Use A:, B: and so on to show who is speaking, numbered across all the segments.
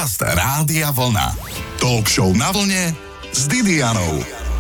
A: Podcast Rádia Vlna. Talk show na vlne s Didianou.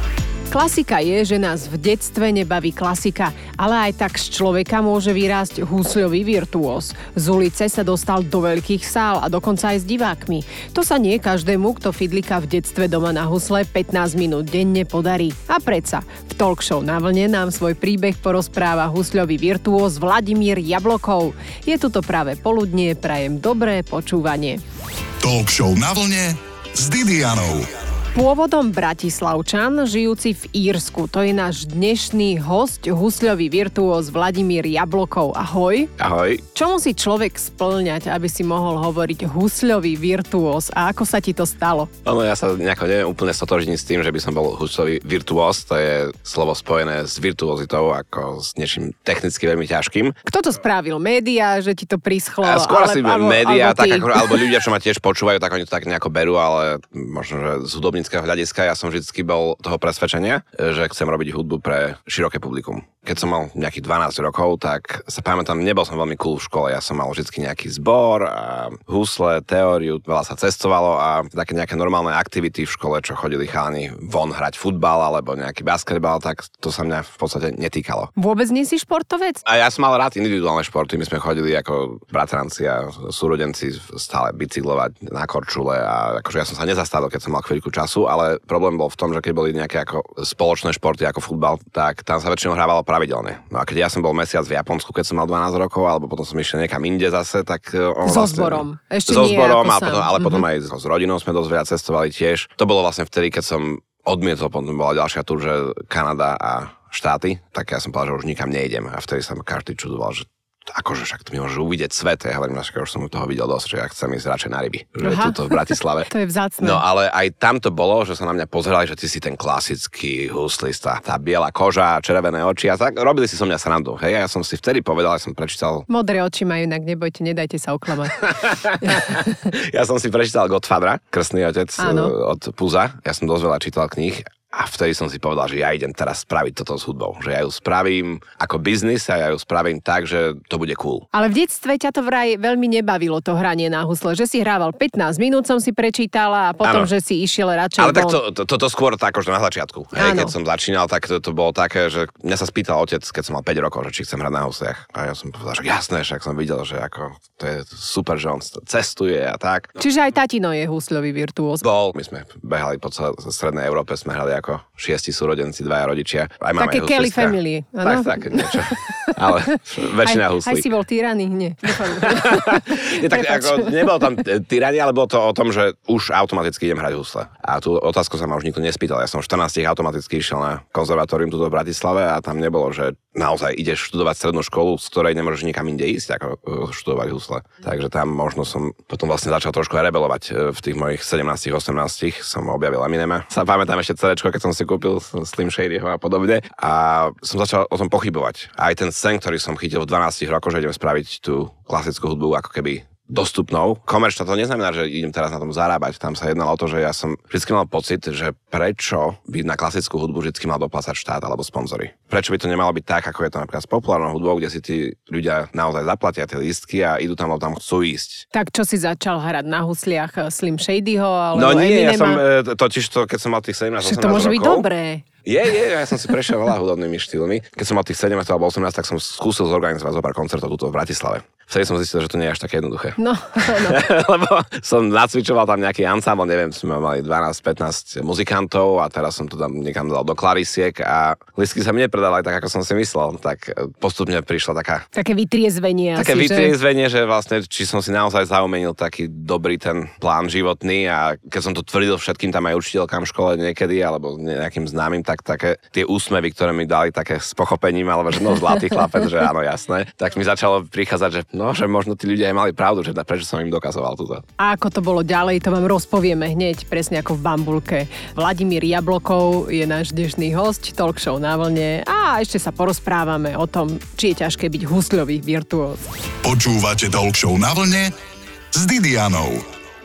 B: Klasika je, že nás v detstve nebaví klasika, ale aj tak z človeka môže vyrásť husľový virtuós. Z ulice sa dostal do veľkých sál a dokonca aj s divákmi. To sa nie každému, kto fidlika v detstve doma na husle 15 minút denne podarí. A predsa, v talk show na vlne nám svoj príbeh porozpráva husľový virtuós Vladimír Jablokov. Je tu to práve poludnie, prajem dobré počúvanie.
A: Talk show na vlne s Didianou.
B: Pôvodom Bratislavčan, žijúci v Írsku. To je náš dnešný hosť, husľový virtuós Vladimír Jablokov. Ahoj.
C: Ahoj.
B: Čo musí človek spĺňať, aby si mohol hovoriť husľový virtuós a ako sa ti to stalo?
C: Ja sa nejako neviem úplne stotožniť s tým, že by som bol husľový virtuós. To je slovo spojené s virtuozitou, ako s niečím technicky veľmi ťažkým.
B: Kto to spravil? Média, že ti to prischlo?
C: Skôr asi média, alebo ľudia, čo ma tiež počúvajú, tak oni to tak nejako berú, ale možno, že z hudobníckeho hľadiska ja som vždycky bol toho presvedčenia, že chcem robiť hudbu pre široké publikum. Keď som mal nejakých 12 rokov, tak sa pamätám, nebol som veľmi cool v škole. Ja som mal vždycky nejaký zbor a husle, teóriu, veľa sa cestovalo a také nejaké normálne aktivity v škole, čo chodili chalani von hrať futbal alebo nejaký basketbal, tak to sa mňa v podstate netýkalo.
B: Vôbec nie si športovec?
C: A ja som mal rád individuálne športy. My sme chodili ako bratranci a súrodenci stále bicyklovať na korčule a akože ja som sa nezastavil, keď som mal chvíľku času, ale problém bol v tom, že keď boli nejaké ako spoločné športy ako futbal, tak tam sa väčšinou hrávalo pravidelne. No a keď ja som bol mesiac v Japonsku, keď som mal 12 rokov, alebo potom som išiel niekam inde zase, tak
B: so zborom. Ešte
C: so
B: nie
C: zborom,
B: ako sám.
C: ale potom aj s rodinou sme dosť veľa cestovali tiež. To bolo vlastne vtedy, keď som odmietol, potom bola ďalšia túr, že Kanada a štáty, tak ja som povedal, že už nikam nejdem a vtedy sa každý čudoval, že akože však to mi môže uvidieť svet. Ja hovorím, že už som toho videl dosť, že ja chcem ísť radšej na ryby. Že tuto v Bratislave.
B: To je vzácne.
C: No ale aj tam to bolo, že sa na mňa pozerali, že ty si ten klasický huslista. Tá biela koža, červené oči a tak. Robili si so mňa srandu. Hej, ja som si vtedy povedal, ja som prečítal...
B: Modré oči majú, inak nebojte, nedajte sa oklamať.
C: Ja som si prečítal Godfathera, Krstný otec od Puza. Ja som dosť veľa čítal kníh. A vtedy som si povedal, že ja idem teraz spraviť toto s hudbou. Že ja ju spravím ako biznis a ja ju spravím tak, že to bude cool.
B: Ale v detstve ťa to vraj veľmi nebavilo, to hranie na husle. Že si hrával 15 minút, som si prečítala a potom, že si išiel radšej
C: ale
B: von.
C: tak to skôr tak, že na začiatku. Hej, keď som začínal, tak to bolo také, že mňa sa spýtal otec, keď som mal 5 rokov, že či chcem hrať na husliach. A ja som povedal, že jasné, však som videl, že ako to je super, že on cestuje a tak.
B: Čiže aj tatino je husľový virtuós.
C: Bol, my sme behali po celej strednej Európe, sme hrali ako 6 súrodenci, 2 rodičia. Aj máme
B: také Kelly family.
C: Tak, niečo. Ale väčšina huslí.
B: Aj si bol tyraný? Nie.
C: Tak ako, nebolo tam tyranie, ale bolo to o tom, že už automaticky idem hrať husle. A tú otázku sa ma už nikto nespýtal. Ja som v 14 automaticky išiel na konzervatórium tuto v Bratislave a tam nebolo, že naozaj ideš študovať strednú školu, z ktorej nemôžeš nikam inde ísť, ako študovať husle. Takže tam možno som potom vlastne začal trošku aj rebelovať. V tých mojich 17-18 som objavil Eminema. Sa pamätám ešte CDčko, keď som si kúpil Slim Shadyho a podobne. A som začal o tom pochybovať. A aj ten sen, ktorý som chytil v 12 rokoch, že idem spraviť tú klasickú hudbu ako keby dostupnou. Komerčná to neznamená, že idem teraz na tom zarábať. Tam sa jednalo o to, že ja som vždy mal pocit, že prečo by na klasickú hudbu vždy mal doplácať štát alebo sponzory. Prečo by to nemalo byť tak, ako je to napríklad s populárnou hudbou, kde si tí ľudia naozaj zaplatia tie lístky a idú tam, lebo tam chcú ísť.
B: Tak čo si začal hrať na husliach Slim Shadyho alebo
C: No nie,
B: Eminema?
C: ja som totiž to, keď som mal tých 17-18 rokov.
B: To môže byť dobré.
C: Ja som si prešiel veľa hudobnými štýlmi. Keď som mal tých 17 alebo 18, tak som skúsil zorganizovať zo pár koncertov tuto v Bratislave. Vtedy som zistil, že to nie je až také jednoduché.
B: No.
C: Lebo som nacvičoval tam nejaký ansámbl, neviem, sme mali 12-15 muzikantov a teraz som to tam niekam dal do klarisiek a lístky sa mi nepredali tak, ako som si myslel. Tak postupne prišla také vytriezvenie, že vlastne, či som si naozaj zaumenil taký dobrý ten plán životný a keď som to tvrdil všetkým tam aj učiteľkám v škole niekedy alebo nejakým známym, tak také tie úsmevy, ktoré mi dali také s pochopením, alebo že zlatý chlapec, že áno, jasné, tak mi začalo prichádzať, že že možno tí ľudia aj mali pravdu, že prečo som im dokazoval túto.
B: A ako to bolo ďalej, to vám rozpovieme hneď, presne ako v Bambulke. Vladimír Jablokov je náš dnešný hosť, talk show na vlne a ešte sa porozprávame o tom, či je ťažké byť husľový virtuós.
A: Počúvate talk show na vlne s Didianou.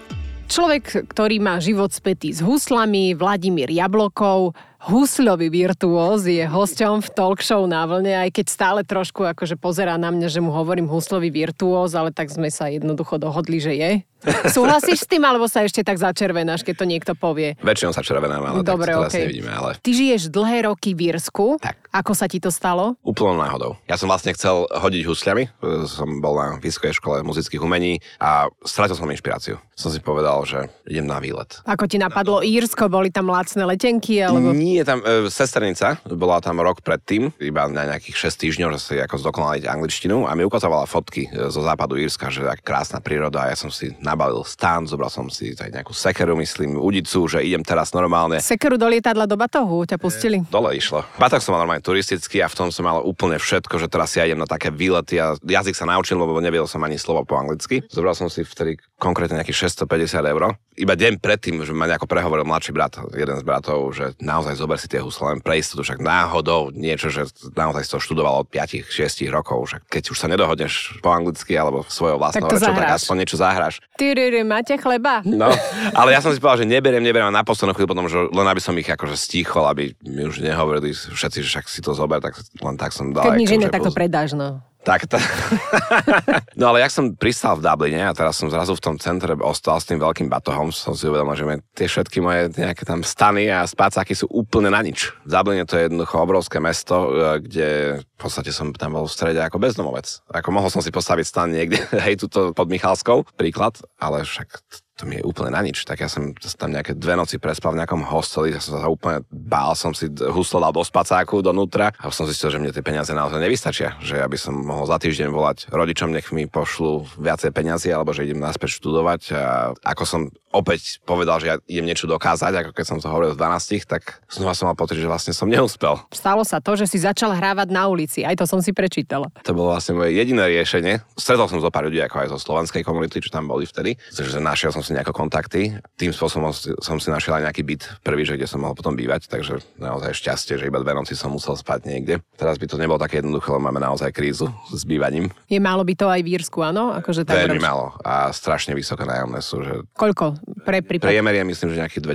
B: Človek, ktorý má život spätý s huslami, Vladimír Jablokov, husľový virtuós, je hosťom v talk show na vlne, aj keď stále trošku akože pozerá na mňa, že mu hovorím husľový virtuós, ale tak sme sa jednoducho dohodli, že je. Súhlasíš s tým, alebo sa ešte tak začervenáš, keď to niekto povie?
C: Väčšinou sa červenám, ale
B: dobre,
C: tak to okay. Nevidíme, ale...
B: Ty žiješ dlhé roky v Írsku.
C: Tak.
B: Ako sa ti to stalo?
C: Úplnou náhodou. Ja som vlastne chcel hodiť husľami, som bol na Vysokej škole muzických umení a stratil som inšpiráciu. Som si povedal, že idem na výlet.
B: Ako ti napadlo Írsko? Boli tam lacné letenky? Alebo...
C: Nie, tam sesternica, bola tam rok predtým, iba na nejakých 6 týždňov, že si ako zdokonaliť angličtinu a mi ukazovala fotky zo západu Írska, že tak krásna príroda a ja som si nabalil stán, zobral som si aj nejakú sekeru, myslím, udicu, že idem teraz normálne.
B: Sekeru do lietadla do batohu ťa pustili?
C: Dole išlo. Batoh som mal normálne turistický a v tom som mal úplne všetko, že teraz ja idem na také výlety a jazyk sa naučil, lebo nevedel som ani slovo po anglicky. Zobral som si vtedy konkrétne nejakých 650 €. Iba deň predtým, že ma nejako prehovoril mladší brat, jeden z bratov, že naozaj zober si tie husle len pre istotu, však náhodou niečo, že naozaj si to študoval od 5-6 rokov, že keď už sa nedohodneš po anglicky alebo svojou vlastnou rečou, tak aspoň niečo zahráš.
B: Máte chleba?
C: No, ale ja som si povedal, že neberiem a na poslednú chvíľu potom, že len aby som ich akože stíchol, aby mi už nehovorili všetci, že však si to zober, tak len tak som dal.
B: Keď nič iné, tak to predáš, no.
C: No ale jak som pristal v Dubline a teraz som zrazu v tom centre ostal s tým veľkým batohom, som si uvedomil, že tie všetky moje nejaké tam stany a spacáky sú úplne na nič. V Dubline to je jednoducho obrovské mesto, kde v podstate som tam bol v strede ako bezdomovec. Ako mohol som si postaviť stan niekde, hej, tuto pod Michalskou, príklad, ale však to mi je úplne na nič. Tak ja som tam nejaké 2 noci prespal v nejakom hosteli, ja som sa úplne bál, som si huslo dal do spacáku, donútra a som zistil, že mne tie peniaze naozaj nevystačia, že ja by som mohol za týždeň volať rodičom, nech mi pošlú viacej peniazy, alebo že idem naspäť študovať a ako som opäť povedal, že ja idem niečo dokázať, ako keď som to hovoril v 12, tak znova som mal pocit, že vlastne som neúspel.
B: Stalo sa to, že si začal hrávať na ulici, aj to som si prečítala.
C: To bolo vlastne moje jediné riešenie. Stretol som zo pár ľudí, ako aj zo slovenskej komunity, čo tam boli vtedy, že našiel som si nejaké kontakty. Tým spôsobom som si našiel aj nejaký byt prvý, že kde som mohol potom bývať, takže naozaj šťastie, že iba 2 noci som musel spať niekde. Teraz by to nebolo také jednoduché, lebo máme naozaj krízu s bývaním.
B: Je málo by to aj v Írsku, áno? Akože
C: veľmi málo a strašne vysoké nájomné sú, že
B: koľko?
C: Priemer je myslím, že nejakých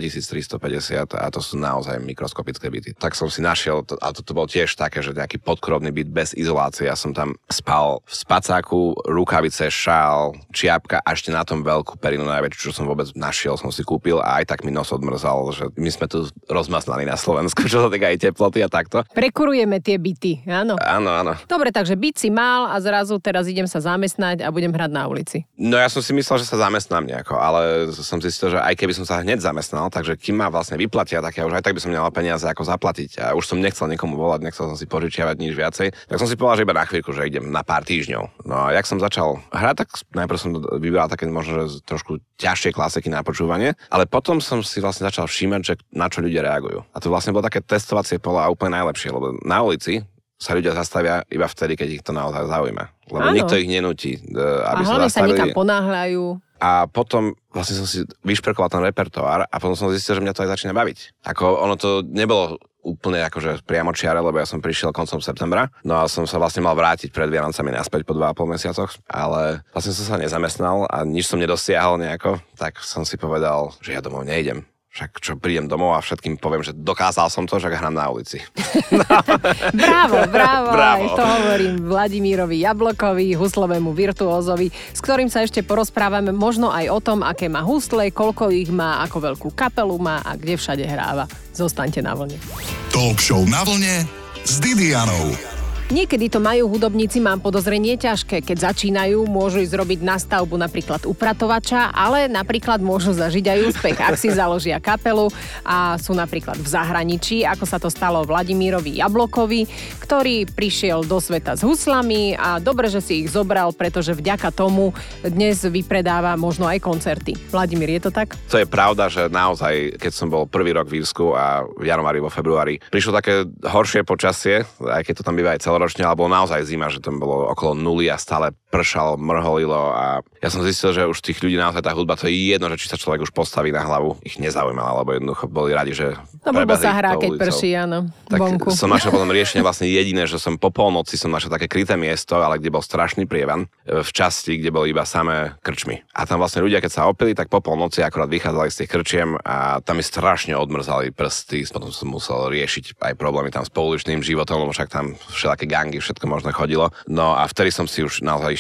C: 2350 a to sú naozaj mikroskopické byty. Tak som si našiel, a to bol tiež také, že nejaký podkrovný byt bez izolácie. Ja som tam spal v spacáku, rukavice, šál, čiapka a ešte na tom veľkú perinu najväčšiu, čo som vôbec našiel, som si kúpil a aj tak mi nos odmrzal, že my sme tu rozmaznali na Slovensku, čo sa týka aj teploty a takto.
B: Prekurujeme tie byty, áno?
C: Áno.
B: Dobre, takže byt si mal a zrazu teraz idem sa zamestnať a budem hrať na ulici.
C: No ja som si myslel, že sa zamestnám nejako, ale som zistil, že aj keby som sa hneď zamestnal, takže kým ma vlastne vyplatia, tak ja už aj tak by som nemal peniaze ako zaplatiť a už som nechcel nikomu volať, nechcel som si požičiavať nič viacej. Tak som si povedal, že iba na chvíľku, že idem na pár týždňov. No a jak som začal hrať, tak najprv som vybral také možno že trošku ťažšie klasiky na počúvanie, ale potom som si vlastne začal všímať, že na čo ľudia reagujú. A to vlastne bolo také testovacie pole a úplne najlepšie, lebo na ulici sa ľudia zastavia iba vtedy, keď ich to naozaj zaujíma. Lebo nikto ich nenúti, aby sa zastavili. A hlavne sa nikam
B: ponáhľajú.
C: A potom vlastne som si vyšperkoval ten repertoár a potom som zistil, že mňa to aj začína baviť. Ako ono to nebolo úplne akože priamočiare, lebo ja som prišiel koncom septembra, no a som sa vlastne mal vrátiť pred Vianocami naspäť po 2,5 mesiacoch, ale vlastne som sa nezamestnal a nič som nedosiahol nejako, tak som si povedal, že ja domov nejdem. Však čo prídem domov a všetkým poviem, že dokázal som to, že hrám na ulici.
B: Bravo. Aj to hovorím Vladimírovi Jablokovi, huslovému virtuózovi, s ktorým sa ešte porozprávame možno aj o tom, aké má husle, koľko ich má, ako veľkú kapelu má a kde všade hráva. Zostaňte na vlne.
A: Talk show na vlne s Didianou.
B: Niekedy to majú hudobníci, mám podozrenie, ťažké. Keď začínajú, môžu ísť robiť na stavbu napríklad upratovača, ale napríklad môžu zažiť aj úspech, ak si založia kapelu a sú napríklad v zahraničí, ako sa to stalo Vladimírovi Jablokovi, ktorý prišiel do sveta s huslami a dobre, že si ich zobral, pretože vďaka tomu dnes vypredáva možno aj koncerty. Vladimír, je to tak?
C: To je pravda, že naozaj, keď som bol prvý rok v Írsku a v januári, vo februári, prišlo také horšie počasie, aj keď to tam býva aj celoročne, ale bolo naozaj zima, že tam bolo okolo 0 a stále pršalo, mrholilo a ja som zistil, že už tých ľudí naozaj tá hudba, to je jedno, že či sa človek už postaví na hlavu, ich nezaujímalo, lebo jednoducho boli radi, že
B: prebehli sa hrá, keď prší, áno,
C: tak
B: vonku.
C: Som našiel potom riešenie vlastne jediné, že som po polnoci som našiel také kryté miesto, ale kde bol strašný prievan v časti, kde boli iba samé krčmy. A tam vlastne ľudia, keď sa opili, tak po polnoci akorát vychádzali z tých krčiem a tam mi strašne odmrzali prsty, potom som musel riešiť aj problémy tam s pouličným životom, lebo však tam všelijaké gangy, všetko možno chodilo. No a vtedy som si už naozaj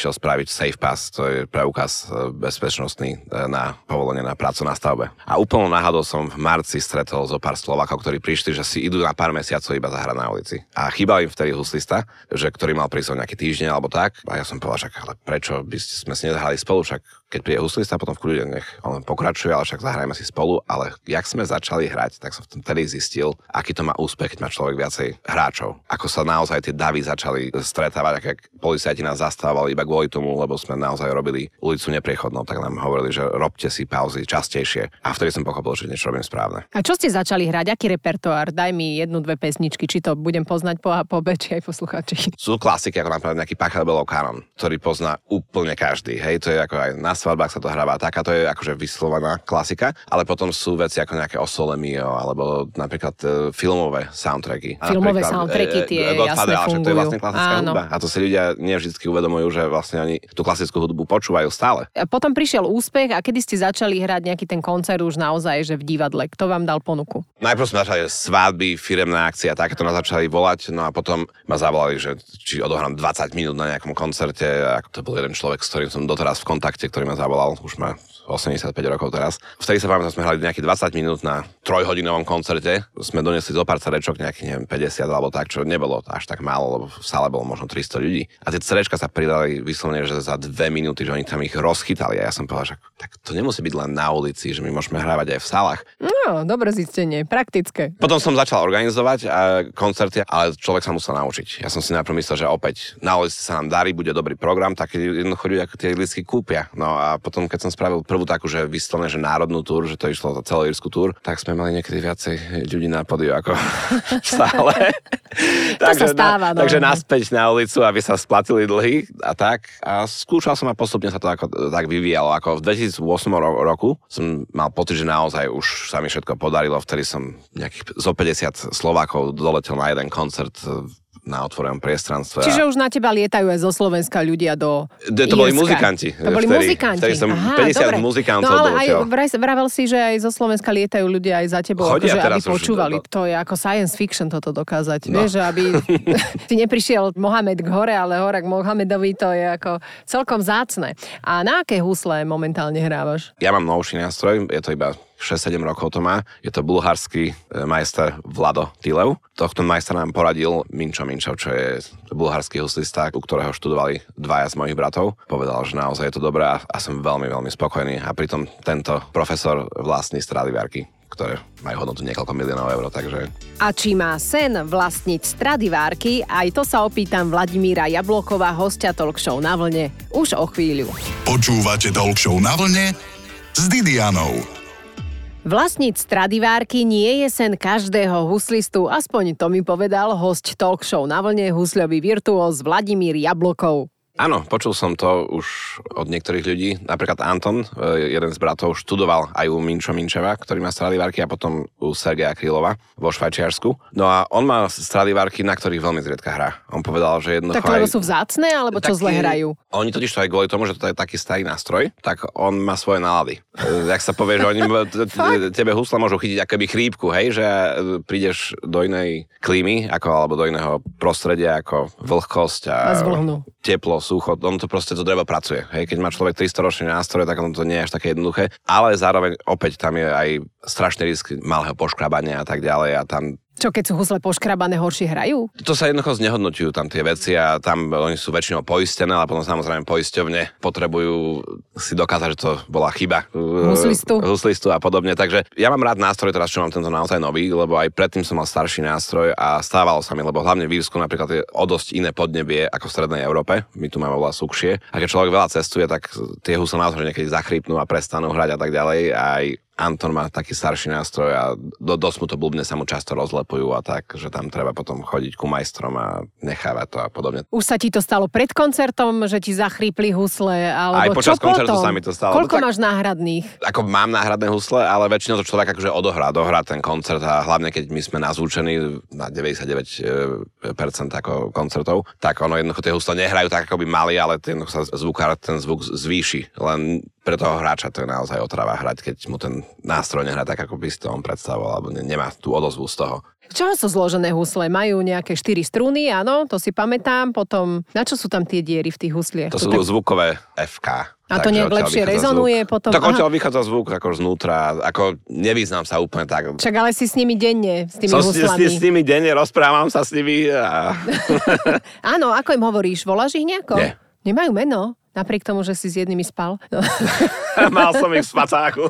C: išiel spraviť Safe Pass, to je preukaz bezpečnostný na povolenie na prácu na stavbe. A úplne náhodou som v marci stretol zo pár Slovákov, ktorí prišli, že si idú na pár mesiacov iba zahrať na ulici. A chýbal im vtedy huslista, že ktorý mal prísť o nejaký týždeň alebo tak. A ja som povedal, však, ale prečo by sme si nezahrali spolu, však keď príde huslista, potom v kľude nech on pokračuje, ale však zahrajme si spolu. Ale jak sme začali hrať, tak som vtedy zistil, aký to má úspech, keď má človek viacej hráčov. Ako sa naozaj tie davy začali stretávať, ak policajti nás zastávali iba kvôli tomu, lebo sme naozaj robili ulicu nepriechodnou, tak nám hovorili, že robte si pauzy častejšie. A vtedy som pochopil, že niečo robím správne.
B: A čo ste začali hrať? Aký repertoár? Daj mi 1-2 pesničky, či to budem poznať po A, po B, či aj posluchači.
C: Sú klasiky, ako napríklad nejaký Pachelbelov kanon, ktorý pozná úplne každý. Hej, to je ako aj na svadbách sa to hráva taká, to je akože vyslovaná klasika, ale potom sú veci ako nejaké O Sole Mio, alebo napríklad filmové soundtracky.
B: Filmové soundtracky tie jasne fungujú.
C: To je vlastne klasická hudba. A to si ľudia nevždy uvedomujú, že vlastne oni tú klasickú hudbu počúvajú stále.
B: A potom prišiel úspech a kedy ste začali hrať nejaký ten koncert už naozaj, že v divadle? Kto vám dal ponuku?
C: Najprv sme začali svadby, firemné akcie a takéto nás začali volať, no a potom ma zavolali, že či odohrám 20 minút na nejakom koncerte. A to bol jeden človek, s ktorým som doteraz v kontakte, ktorý ma zavolal, už má 85 rokov teraz. Vtedy sa pamätám, sme hrali nejakých 20 minút na 3-hodinovom koncerte. Sme donesli zo pár cerečok, nejakých neviem, 50 alebo tak, čo nebolo až tak málo, lebo v sále bolo možno 300 ľudí. A tie cerečka sa pridali vyslovene, že za 2 minúty, že oni tam ich rozchytali. A ja som povedal, že tak to nemusí byť len na ulici, že my môžeme hrávať aj v sálach.
B: No, dobre zistenie, praktické.
C: Potom som začal organizovať koncerty, ale človek sa musel naučiť. Ja som si najprv myslel, že opäť na ulici sa nám darí, bude dobrý program, tak jednoducho ľudia tie lístky kúpia. No a potom, keď som spravil prvú takú, že vyslovene, že národnú túr, že to išlo za celoírsku túr, tak sme mali niekedy viacej ľudí na pódiu ako v sále.
B: Takže stáva, no.
C: Takže naspäť na ulicu, aby sa splatili dlhy a tak. A skúšal som a postupne sa to tak vyvíjalo. Ako v 2008 roku som mal pocit, že naozaj už sa mi všetko podarilo. Vtedy som nejakých zo 50 Slovákov doletel na jeden koncert na otvorenom priestranstve.
B: Čiže už na teba lietajú aj zo Slovenska ľudia do
C: To boli muzikanti.
B: To boli muzikanti.
C: Vtedy som 50 dobre. Muzikantov
B: no ale
C: doletel.
B: vravel si, že aj zo Slovenska lietajú ľudia aj za tebou,
C: Chodia
B: akože, aby
C: teraz
B: počúvali. To je ako science fiction toto dokázať. No. Vieš, že aby si neprišiel Mohamed k hore, ale hora k Mohamedovi, to je ako celkom vzácne. A na aké husle momentálne hrávaš?
C: Ja mám novší nástroj, je to iba 6-7 rokov to má. Je to bulharský majster Vlado Tilev. Tohto majstra nám poradil Minčo Minčov, čo je bulharský huslista, u ktorého študovali dvaja z mojich bratov. Povedal, že naozaj je to dobré a som veľmi, veľmi spokojný. A pritom tento profesor vlastní Stradivariky, ktoré majú hodnotu niekoľko miliónov eur, takže...
B: A či má sen vlastniť Stradivariky, aj to sa opýtam Vladimíra Jablokova, hostia Talk Show na vlne, už o chvíľu.
A: Počúvate Talk Show na vlne s Didianou.
B: Vlastniť Stradivariky nie je sen každého huslistu, aspoň to mi povedal hosť Talk Show na vlne, husľový virtuóz Vladimír Jablokov.
C: Áno, počul som to už od niektorých ľudí. Napríklad Anton, jeden z bratov, študoval aj u Minčo Minčeva, ktorý má Stradivariky, a potom u Sergeja Krylova vo Švajčiarsku. No a on má Stradivariky, na ktorých veľmi zriedka hrá. On povedal, že jednoducho...
B: Tak lebo sú vzácne, alebo čo zle hrajú?
C: Oni totiž to aj kvôli tomu, že to je taký starý nástroj, tak on má svoje nálady. Jak sa povie, že oni tebe husle môžu chytiť akoby chrípku, hej, že prídeš do inej klímy, alebo do iného prostredia, ako vlhkosť a teplo, sucho, on to proste to drevo pracuje. Hej, keď má človek 300-ročný nástroj, tak on to nie je až také jednoduché, ale zároveň opäť tam je aj strašný risk malého poškrabania a tak ďalej a tam...
B: Čo, keď sú husle poškrabané, horšie hrajú?
C: To sa jednoducho znehodnotujú tam tie veci a tam oni sú väčšinou poistené, ale potom samozrejme poisťovne potrebujú si dokázať, že to bola chyba huslistu a podobne. Takže ja mám rád nástroj teraz, čo mám tento naozaj nový, lebo aj predtým som mal starší nástroj a stávalo sa mi, lebo hlavne v Írsku napríklad je o dosť iné podnebie ako v strednej Európe. My tu máme oveľa suchšie. A keď človek veľa cestuje, tak tie husle naozaj niekedy zachrypnú a prestanú hrať a tak ďalej. Aj Anton má taký starší nástroj a dosť mu to blbne, sa mu často rozlepujú a tak, že tam treba potom chodiť ku majstrom a nechávať to a podobne.
B: Už sa ti to stalo pred koncertom, že ti zachrípli husle, alebo
C: aj počas
B: čo
C: koncertu
B: potom?
C: Sa mi to stalo.
B: Koľko máš náhradných?
C: Ako mám náhradné husle, ale väčšinou to človek akože dohrá ten koncert a hlavne keď my sme nazvučení na 99% ako koncertov, tak ono jednoducho tie husle nehrajú tak, ako by mali, ale sa zvukár ten zvuk zvýši, len pre toho hráča to je naozaj otrava hrať, keď mu ten nástroj nehrá tak, ako by si to on predstavoval, alebo nemá tú odozvu z toho.
B: Čo sú zložené husle? Majú nejaké 4 struny, áno, to si pamätám. Potom, na čo sú tam tie diery v tých husliach?
C: To sú zvukové FK.
B: A to nejak lepšie rezonuje
C: zvuk.
B: potom?
C: Tak odtiaľ vychádza zvuk ako znútra, ako nevyznám sa úplne tak.
B: Však ale si s nimi denne, s tými huslami.
C: S nimi denne, rozprávam sa s nimi.
B: Áno, ako im hovoríš? Voláš ich nejako?
C: Nie.
B: Nemajú meno? Napriek tomu, že si s jednými spal. No.
C: Mal som ich v spacáku.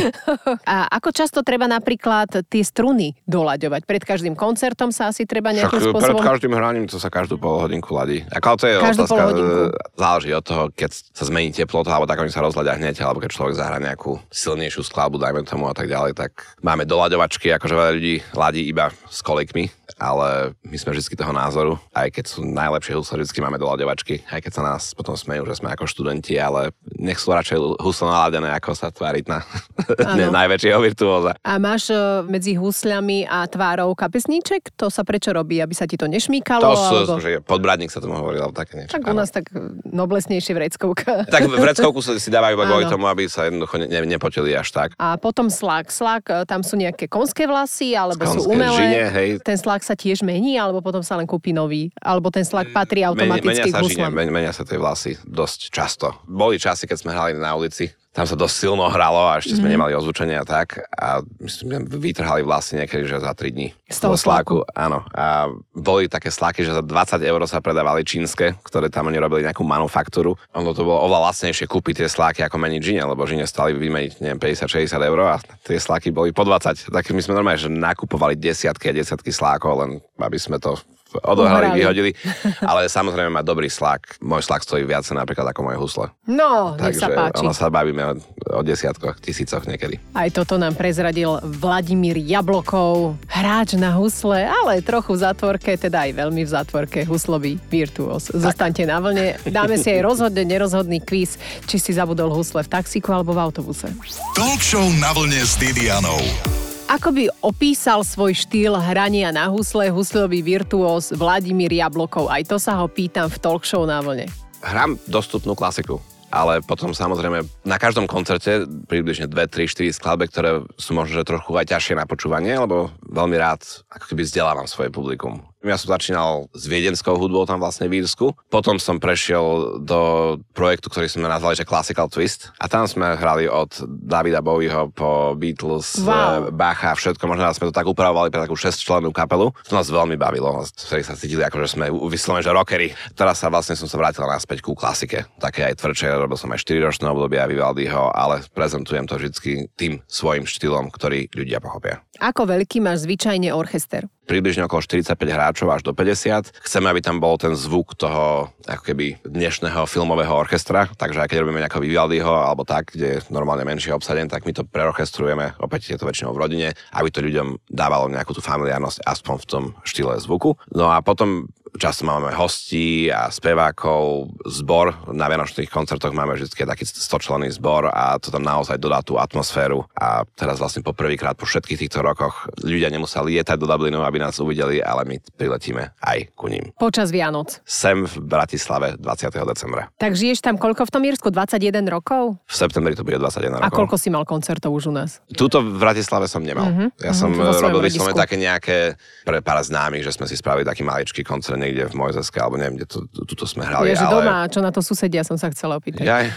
B: A ako často treba napríklad tie struny doľaďovať? Pred každým koncertom sa asi treba nejakým spôsobom...
C: Pred každým hraním to sa každú polhodinku ladí. Ako to je
B: každú
C: otázka,
B: polhodinku.
C: záleží od toho, keď sa zmení teplota, alebo tak oni sa rozladia hneď, alebo keď človek zahrá nejakú silnejšiu skladbu, dajme tomu a tak ďalej, tak máme doľaďovačky, akože veľa ľudí ladí iba s kolikmi, ale my sme vždy toho názoru, aj keď sú najlepšie husle, vždy máme doľaďovačky, aj keď sa nás potom smejú, že sme ako študenti, ale nech sú radšej husle naladené, ako sa tváriť na najväčšieho virtuóza.
B: A máš medzi husľami a tvárou kapesníček? To sa prečo robí? Aby sa ti to nešmýkalo?
C: To že podbradník sa tomu hovoril, ale také niečo.
B: Tak u nás tak noblesnejšie vreckovka.
C: Tak vreckovku si dávajú iba kvôli tomu, aby sa jednoducho nepotili až tak.
B: A potom slák. Slák, tam sú nejaké konské vlasy, alebo sú umelé.
C: Žine, hej.
B: Ten slák sa tiež mení, alebo potom sa len kúpi nový? Alebo ten slák patrí automaticky k huslám?
C: Menia sa tie vlasy dosť často. Boli časy, keď sme hrali na ulici. Tam sa dosť silno hralo a ešte sme nemali ozvučenie a tak. A myslím, vytrhali vlasy niekedy, že za 3 dní.
B: Z toho sláku.
C: Áno. A boli také sláky, že za 20 € sa predávali čínske, ktoré tam oni robili nejakú manufaktúru. Ono to bolo oveľa lacnejšie kúpiť tie sláky ako meniť žine, lebo žine stali vymeniť, neviem, 50-60 € a tie sláky boli po 20. Tak my sme normálne, že nakupovali desiatky a desiatky slákov, len aby sme to odohrali, vyhodili. Ale samozrejme má dobrý slák. Môj slák stojí viac napríklad ako moje husle.
B: No, nech sa páči.
C: Takže ono sa bavíme o desiatkoch, tisícoch niekedy.
B: Aj toto nám prezradil Vladimír Jablokov, hráč na husle, ale trochu v zatvorke, teda aj veľmi v zatvorke, huslový virtuós. Zostaňte na vlne. Dáme si aj rozhodne nerozhodný kvíz, či si zabudol husle v taxíku alebo v autobuse.
A: Talk show na vlne s Didianou.
B: Ako by opísal svoj štýl hrania na husle huslový virtuós Vladimír Jablokov? Aj to sa ho pýtam v talk show na vlne.
C: Hrám dostupnú klasiku. Ale potom samozrejme na každom koncerte približne 2, 3, 4 skladby, ktoré sú možno že trochu aj ťažšie na počúvanie, lebo veľmi rád ako keby vzdelávam svoje publikum. Ja som začínal s viedenskou hudbou tam vlastne v Írsku. Potom som prešiel do projektu, ktorý sme nazvali, že Classical Twist. A tam sme hrali od Davida Bowieho po Beatles, Bacha, všetko. Možno sme to tak upravovali pre takú 6-člennú kapelu. To nás veľmi bavilo. Vtedy sa cítili ako, že sme vyslovene, že rockery. Teraz sa vlastne som sa vrátil naspäť ku klasike. Také aj tvrdšie. Robil som aj 4-ročné obdobie Vivaldiho, ale prezentujem to vždycky tým svojim štýlom, ktorý ľudia pochopia.
B: Ako veľký máš zvyčajne orchester?
C: Približne okolo 45 hráčov až do 50. Chceme, aby tam bol ten zvuk toho ako keby dnešného filmového orchestra, takže aj keď robíme nejakého Vivaldiho alebo tak, kde je normálne menšie obsadenie, tak my to preorchestrujeme, opäť je to väčšinou v rodine, aby to ľuďom dávalo nejakú tú familiárnosť aspoň v tom štýle zvuku. No a potom často máme hostí a spevákov, zbor. Na vianočných koncertoch máme vždy taký 100-členný zbor a to tam naozaj dodá tú atmosféru. A teraz vlastne po prvýkrát po všetkých týchto rokoch ľudia nemuseli lietať do Dublinu, aby nás uvideli, ale my priletíme aj ku ním.
B: Počas Vianoc.
C: Sem v Bratislave 20. decembra.
B: Tak žiješ tam koľko v tom Írsku? 21 rokov?
C: V septembri to bude 21 rokov.
B: A koľko si mal koncertov už u nás?
C: Tuto v Bratislave som nemal. Ja som robil vyslovene také nejaké pre pár známych, že sme si spravili taký maličký koncert niekde v Mojzeske, alebo neviem, kde tuto sme hrali.
B: Je, že doma, čo na to susedia, som sa chcela opýtať.
C: Jaj.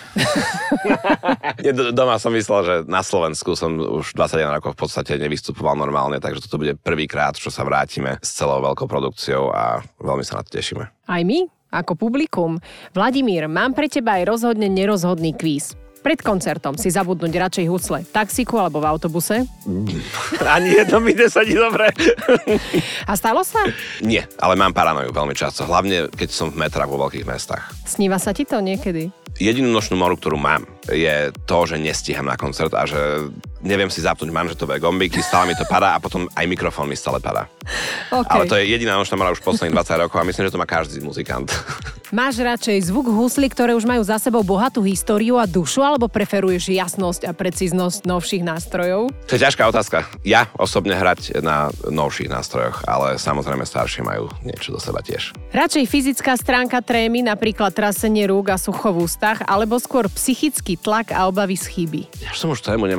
C: Doma som myslel, že na Slovensku som už 21 rokov v podstate nevystupoval normálne, takže toto bude prvýkrát, čo sa vrátime s celou veľkou produkciou a veľmi sa na to tešíme. Aj
B: my, ako publikum. Vladimír, mám pre teba aj rozhodne nerozhodný kvíz. Pred koncertom si zabudnúť radšej husle v taxíku alebo v autobuse?
C: Ani jedno mi nesadí dobre.
B: A stalo sa?
C: Nie, ale mám paranoju veľmi často. Hlavne, keď som v metrách vo veľkých mestách.
B: Sníva sa ti to niekedy?
C: Jedinú nočnú moru, ktorú mám, je to, že nestíham na koncert a že neviem si zapnúť manžetové gombíky, stále mi to padá a potom aj mikrofón mi stále padá.
B: Okay.
C: Ale to je jediná nočná mora už posledných 20 rokov a myslím, že to má každý muzikant.
B: Máš radšej zvuk husly, ktoré už majú za sebou bohatú históriu a dušu, alebo preferuješ jasnosť a precíznosť novších nástrojov?
C: To je ťažká otázka. Ja osobne hrať na novších nástrojoch, ale samozrejme starší majú niečo do seba tiež.
B: Radšej fyzická stránka trémy, napríklad trasenie rúk a sucho v ústach, alebo skôr psychický tlak a obavy z chyby?
C: Ja som už tému nemal veľmi dlho.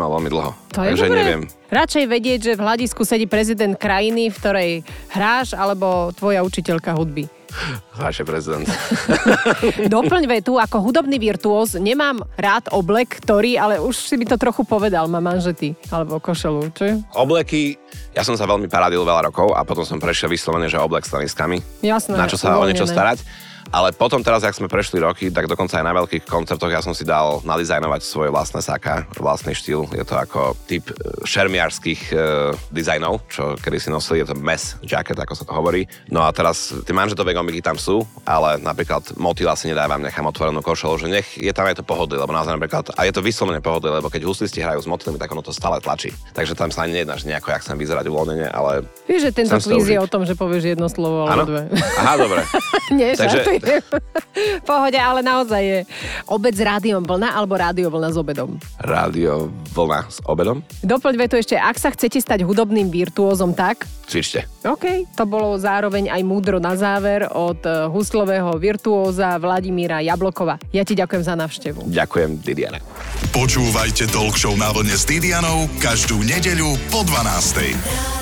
C: toho.
B: To je
C: Takže
B: dobré.
C: neviem.
B: Radšej vedieť, že v hľadisku sedí prezident krajiny, v ktorej hráš, alebo tvoja učiteľka hudby.
C: Váš prezident.
B: Doplň vetu, ako hudobný virtuóz nemám rád oblek, ktorý, ale už si by to trochu povedal, mám manžety, alebo košelu, čo?
C: Obleky, ja som sa veľmi paradil veľa rokov a potom som prešiel vyslovene, že oblek s teniskami.
B: Jasné.
C: Na čo sa o niečo
B: uvoľnené.
C: starať. Ale potom teraz, jak sme prešli roky, tak dokonca aj na veľkých koncertoch ja som si dal nadizajnovať svoje vlastné saka, vlastný štýl. Je to ako typ šermiarských dizajnov, čo kedy si nosili, je to mess jacket, ako sa to hovorí. No a teraz tie manžetové gombiky tam sú, ale napríklad motýla si nedávam, nechám otvorenú košelu, že nech je tam aj to pohodlie, lebo naozaj napríklad, a je to vyslovene pohodlie, lebo keď huslisti hrajú s motýlmi, tak ono to stále tlačí. Takže tam sa ani nejedná, že nejako, jak chcem vyzerať uvoľnenie, ale
B: Vieš, že tento
C: chcem si to
B: kvíz je
C: užiť.
B: o tom, že povieš jedno slovo alebo dve.
C: Aha, dobre.
B: Nie,
C: Takže-
B: Pohode, ale naozaj je obed s rádiom vlna alebo rádio vlna s obedom.
C: Rádio vlna s obedom.
B: Doplň vetu ešte, ak sa chcete stať hudobným virtuózom, tak...
C: Cvičte.
B: OK, to bolo zároveň aj múdro na záver od huslového virtuóza Vladimíra Jablokova. Ja ti ďakujem za návštevu.
C: Ďakujem, Didiana.
A: Počúvajte Talk Show na vlne s Didianou každú nedeľu po 12:00.